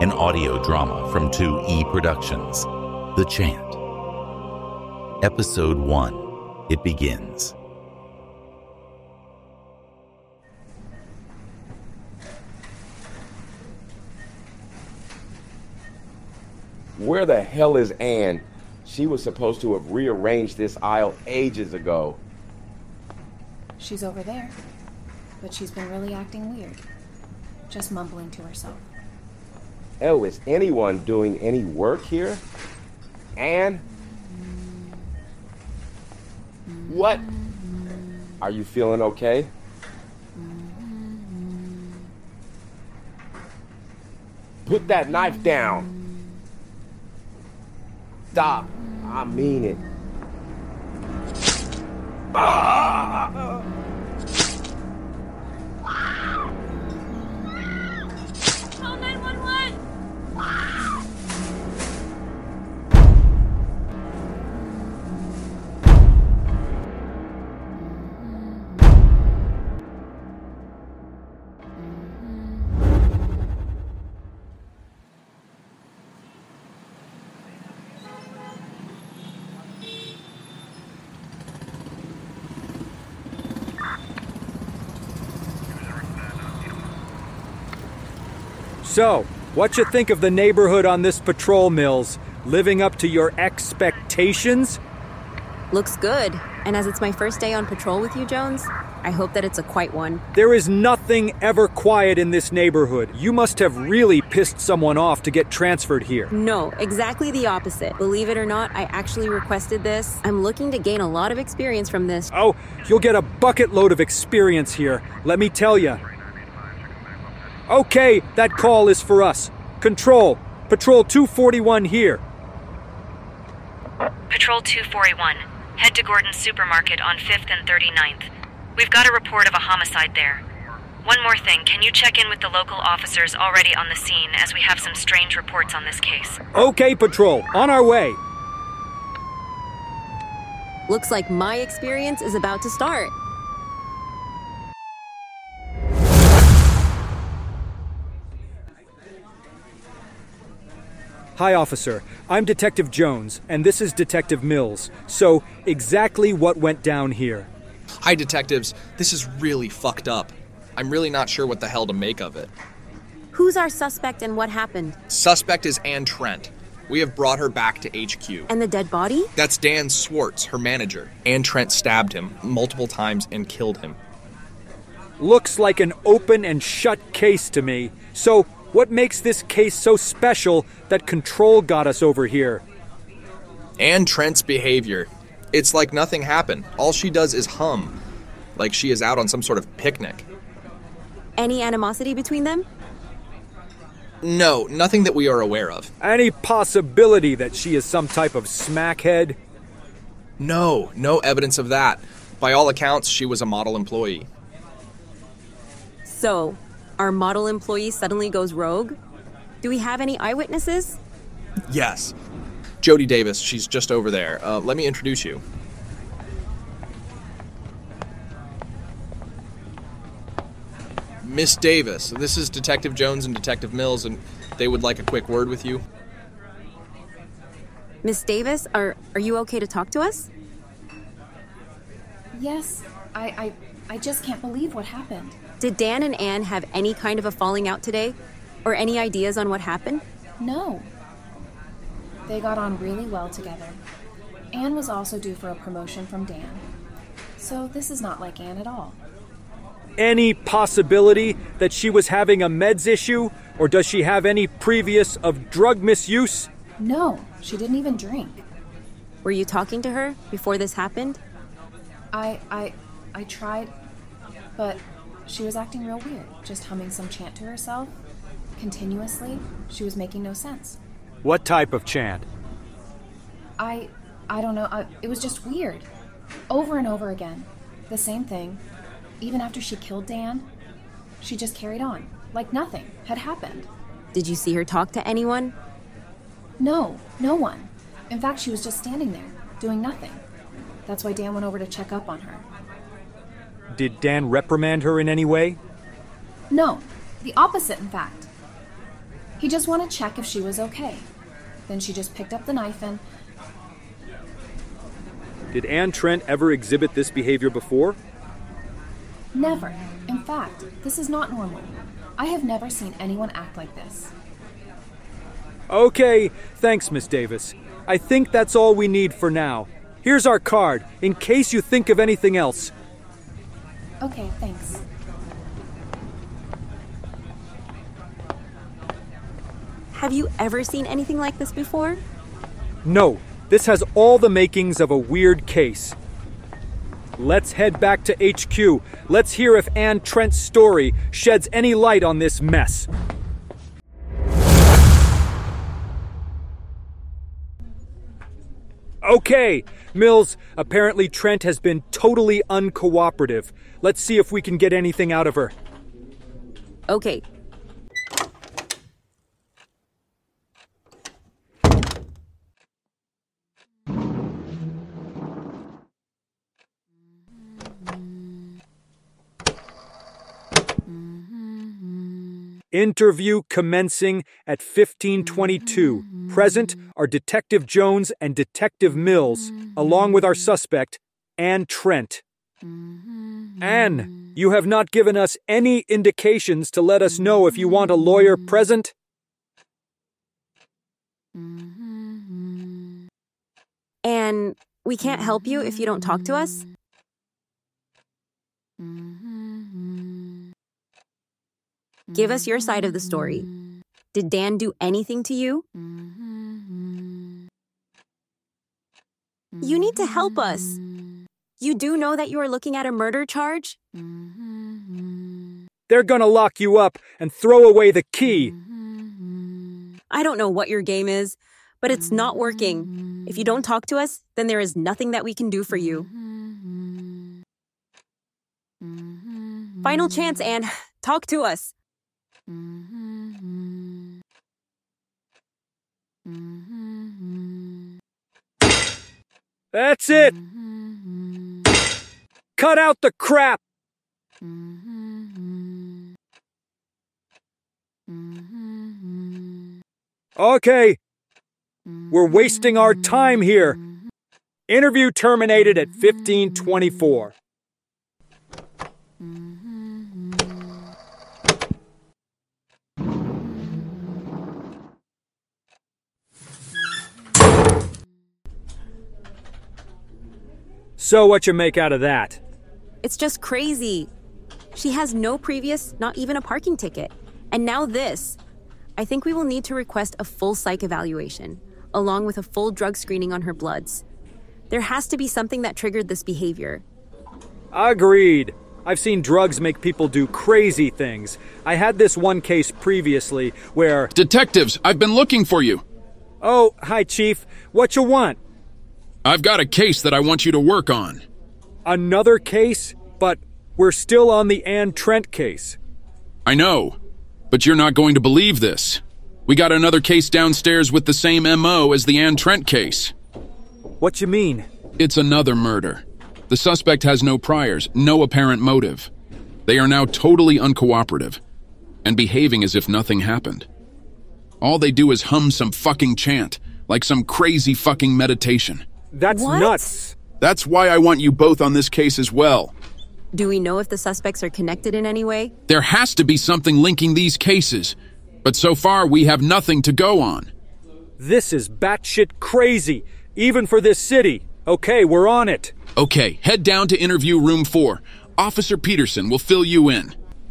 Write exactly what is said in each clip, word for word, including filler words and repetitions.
an audio drama from two E Productions. The Chant. Episode one. It begins. Where the hell is Anne? She was supposed to have rearranged this aisle ages ago. She's over there, but she's been really acting weird, just mumbling to herself. Oh, is anyone doing any work here? Anne? What? Are you feeling okay? Put that knife down. Stop. I mean it. Ah! Call nine one one! So, what you think of the neighborhood on this patrol, Mills? Living up to your expectations? Looks good. And as it's my first day on patrol with you, Jones, I hope that it's a quiet one. There is nothing ever quiet in this neighborhood. You must have really pissed someone off to get transferred here. No, exactly the opposite. Believe it or not, I actually requested this. I'm looking to gain a lot of experience from this. Oh, you'll get a bucket load of experience here, let me tell you. Okay, that call is for us. Control, Patrol two forty-one here. Patrol two forty-one, head to Gordon's Supermarket on fifth and thirty-ninth. We've got a report of a homicide there. One more thing, can you check in with the local officers already on the scene, as we have some strange reports on this case? Okay, Patrol, on our way. Looks like my experience is about to start. Hi, officer. I'm Detective Jones, and this is Detective Mills. So, exactly what went down here? Hi, detectives. This is really fucked up. I'm really not sure what the hell to make of it. Who's our suspect and what happened? Suspect is Anne Trent. We have brought her back to H Q. And the dead body? That's Dan Swartz, her manager. Anne Trent stabbed him multiple times and killed him. Looks like an open and shut case to me. So, what makes this case so special that Control got us over here? Anne Trent's behavior. It's like nothing happened. All she does is hum, like she is out on some sort of picnic. Any animosity between them? No, nothing that we are aware of. Any possibility that she is some type of smackhead? No, no evidence of that. By all accounts, she was a model employee. So, our model employee suddenly goes rogue? Do we have any eyewitnesses? Yes. Jody Davis, she's just over there. Uh, let me introduce you. Miss Davis, this is Detective Jones and Detective Mills, and they would like a quick word with you. Miss Davis, are are you okay to talk to us? Yes, I, I, I just can't believe what happened. Did Dan and Anne have any kind of a falling out today? Or any ideas on what happened? No. They got on really well together. Anne was also due for a promotion from Dan. So this is not like Anne at all. Any possibility that she was having a meds issue? Or does she have any previous of drug misuse? No, she didn't even drink. Were you talking to her before this happened? I, I, I tried, but she was acting real weird, just humming some chant to herself. Continuously, she was making no sense. What type of chant? I, I don't know, I, it was just weird. Over and over again. The same thing. Even after she killed Dan, she just carried on, like nothing had happened. Did you see her talk to anyone? No, no one. In fact, she was just standing there, doing nothing. That's why Dan went over to check up on her. Did Dan reprimand her in any way? No, the opposite, in fact. He just wanted to check if she was okay. Then she just picked up the knife and... Did Anne Trent ever exhibit this behavior before? Never. In fact, this is not normal. I have never seen anyone act like this. Okay, thanks, Miss Davis. I think that's all we need for now. Here's our card, in case you think of anything else. Okay, thanks. Have you ever seen anything like this before? No, this has all the makings of a weird case. Let's head back to H Q. Let's hear if Anne Trent's story sheds any light on this mess. Okay, Mills, apparently Trent has been totally uncooperative. Let's see if we can get anything out of her. Okay. Interview commencing at fifteen twenty-two. Present are Detective Jones and Detective Mills, along with our suspect, Anne Trent. Anne, you have not given us any indications to let us know if you want a lawyer present? And we can't help you if you don't talk to us? Give us your side of the story. Did Dan do anything to you? You need to help us. You do know that you are looking at a murder charge? They're gonna lock you up and throw away the key. I don't know what your game is, but it's not working. If you don't talk to us, then there is nothing that we can do for you. Final chance, Anne. Talk to us. That's it! Cut out the crap! Okay, we're wasting our time here. Interview terminated at fifteen twenty-four. So what you make out of that? It's just crazy. She has no previous, not even a parking ticket. And now this. I think we will need to request a full psych evaluation, along with a full drug screening on her bloods. There has to be something that triggered this behavior. Agreed. I've seen drugs make people do crazy things. I had this one case previously where... Detectives, I've been looking for you. Oh, hi, Chief. What you want? I've got a case that I want you to work on. Another case? But we're still on the Anne Trent case. I know, but you're not going to believe this. We got another case downstairs with the same M O as the Anne Trent case. What you mean? It's another murder. The suspect has no priors, no apparent motive. They are now totally uncooperative and behaving as if nothing happened. All they do is hum some fucking chant, like some crazy fucking meditation. That's What? nuts. That's why I want you both on this case as well. Do we know if the suspects are connected in any way? There has to be something linking these cases, but so far we have nothing to go on. This is batshit crazy, even for this city. Okay, we're on it. Okay, head down to interview room four. Officer Peterson will fill you in.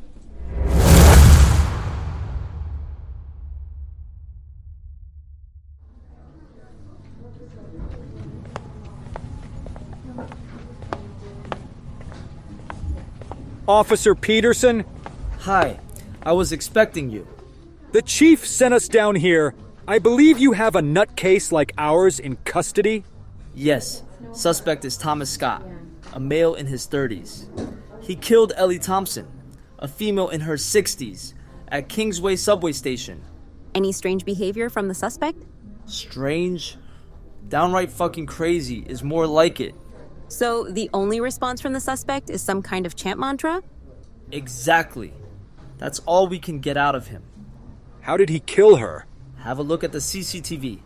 Officer Peterson? Hi, I was expecting you. The chief sent us down here. I believe you have a nutcase like ours in custody? Yes, suspect is Thomas Scott, a male in his thirties. He killed Ellie Thompson, a female in her sixties, at Kingsway subway station. Any strange behavior from the suspect? Strange? Downright fucking crazy is more like it. So the only response from the suspect is some kind of chant mantra? Exactly. That's all we can get out of him. How did he kill her? Have a look at the C C T V.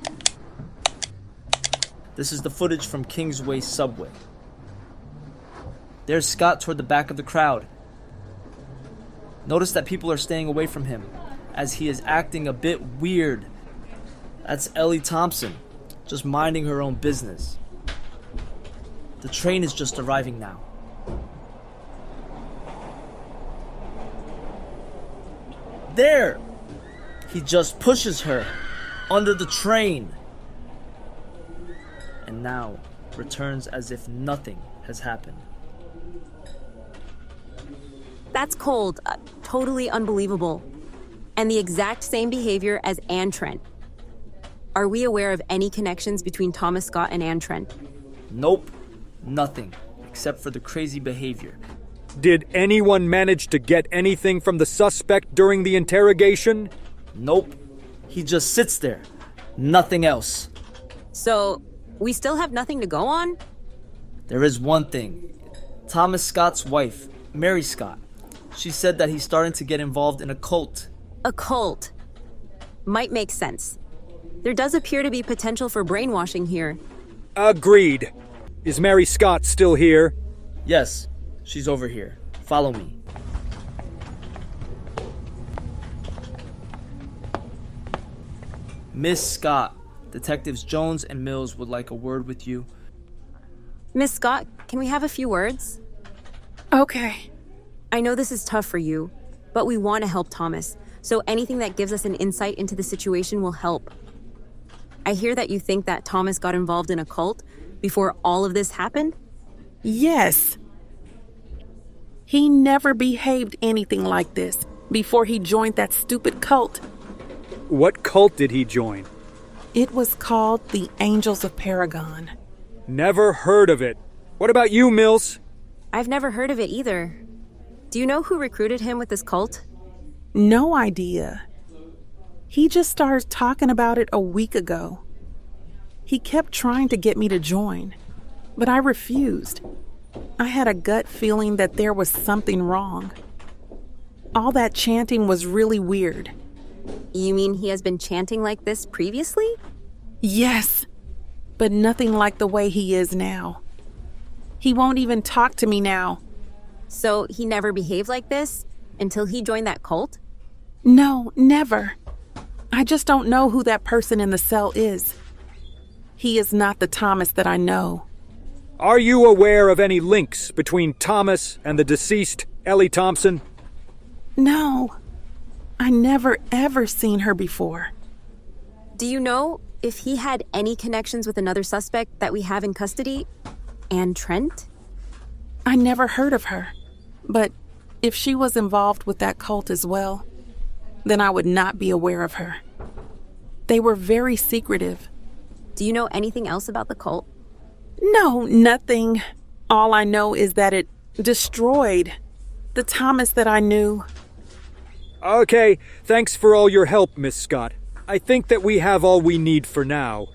This is the footage from Kingsway Subway. There's Scott toward the back of the crowd. Notice that people are staying away from him, as he is acting a bit weird. That's Ellie Thompson, just minding her own business. The train is just arriving now. There! He just pushes her under the train. And now returns as if nothing has happened. That's cold. Uh, totally unbelievable. And the exact same behavior as Anne Trent. Are we aware of any connections between Thomas Scott and Anne Trent? Nope. Nothing. Except for the crazy behavior. Did anyone manage to get anything from the suspect during the interrogation? Nope. He just sits there. Nothing else. So, we still have nothing to go on? There is one thing. Thomas Scott's wife, Mary Scott. She said that he's starting to get involved in a cult. A cult. Might make sense. There does appear to be potential for brainwashing here. Agreed. Is Mary Scott still here? Yes, she's over here. Follow me. Miss Scott, Detectives Jones and Mills would like a word with you. Miss Scott, can we have a few words? Okay. I know this is tough for you, but we want to help Thomas, so anything that gives us an insight into the situation will help. I hear that you think that Thomas got involved in a cult before all of this happened? Yes. He never behaved anything like this before he joined that stupid cult. What cult did he join? It was called the Angels of Paragon. Never heard of it. What about you, Mills? I've never heard of it either. Do you know who recruited him with this cult? No idea. He just started talking about it a week ago. He kept trying to get me to join, but I refused. I had a gut feeling that there was something wrong. All that chanting was really weird. You mean he has been chanting like this previously? Yes, but nothing like the way he is now. He won't even talk to me now. So he never behaved like this until he joined that cult? No, never. I just don't know who that person in the cell is. He is not the Thomas that I know. Are you aware of any links between Thomas and the deceased Ellie Thompson? No. I never ever seen her before. Do you know if he had any connections with another suspect that we have in custody? Anne Trent? I never heard of her. But if she was involved with that cult as well, then I would not be aware of her. They were very secretive. Do you know anything else about the cult? No, nothing. All I know is that it destroyed the Thomas that I knew. Okay, thanks for all your help, Miss Scott. I think that we have all we need for now.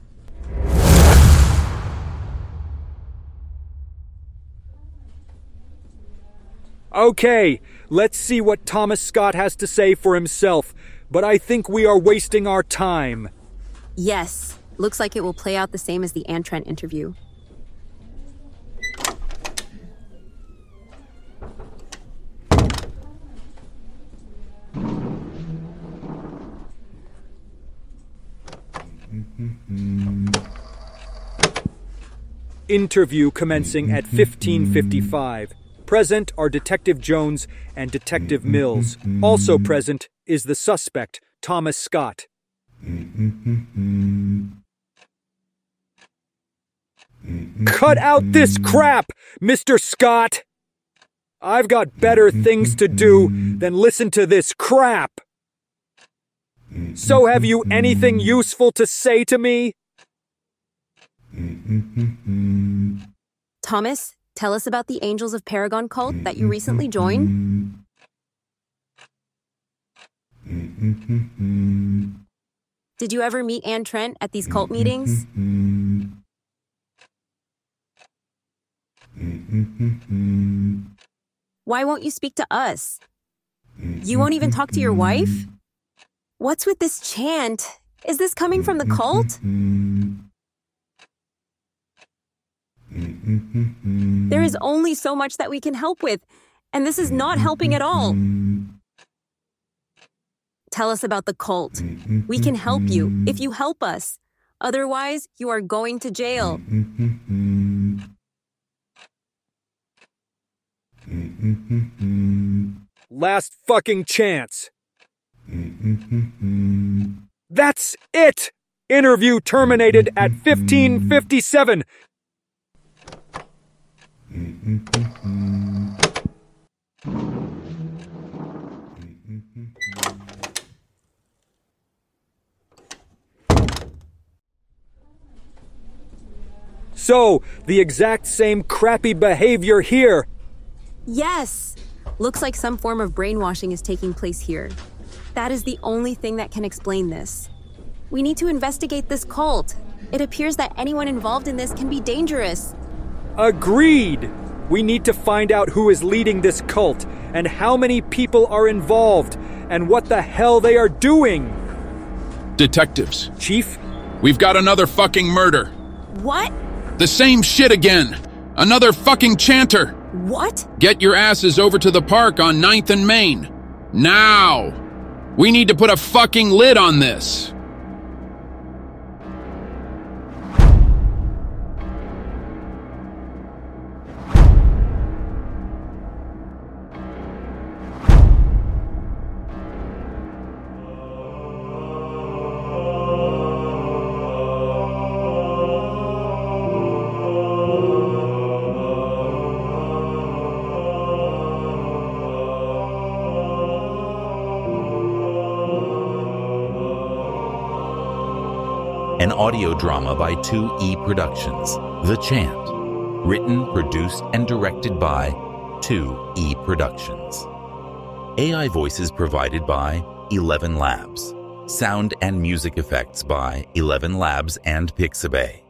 Okay, let's see what Thomas Scott has to say for himself, but I think we are wasting our time. Yes, looks like it will play out the same as the Anne Trent interview. Interview commencing at fifteen fifty-five. Present are Detective Jones and Detective Mills. Also present is the suspect, Thomas Scott. Cut out this crap, Mister Scott! I've got better things to do than listen to this crap. So have you anything useful to say to me? Thomas, tell us about the Angels of Paragon cult that you recently joined. Did you ever meet Anne Trent at these cult meetings? Why won't you speak to us? You won't even talk to your wife? What's with this chant? Is this coming from the cult? There is only so much that we can help with, and this is not helping at all. Tell us about the cult. We can help you if you help us. Otherwise, you are going to jail. Last fucking chance. That's it! Interview terminated at fifteen fifty-seven. So, the exact same crappy behavior here. Yes! Looks like some form of brainwashing is taking place here. That is the only thing that can explain this. We need to investigate this cult. It appears that anyone involved in this can be dangerous. Agreed! We need to find out who is leading this cult, and how many people are involved, and what the hell they are doing! Detectives. Chief? We've got another fucking murder. What? The same shit again. Another fucking chanter. What? Get your asses over to the park on ninth and Main. Now! We need to put a fucking lid on this. An audio drama by two E Productions, The Chant. Written, produced, and directed by two E Productions. A I voices provided by Eleven Labs. Sound and music effects by Eleven Labs and Pixabay.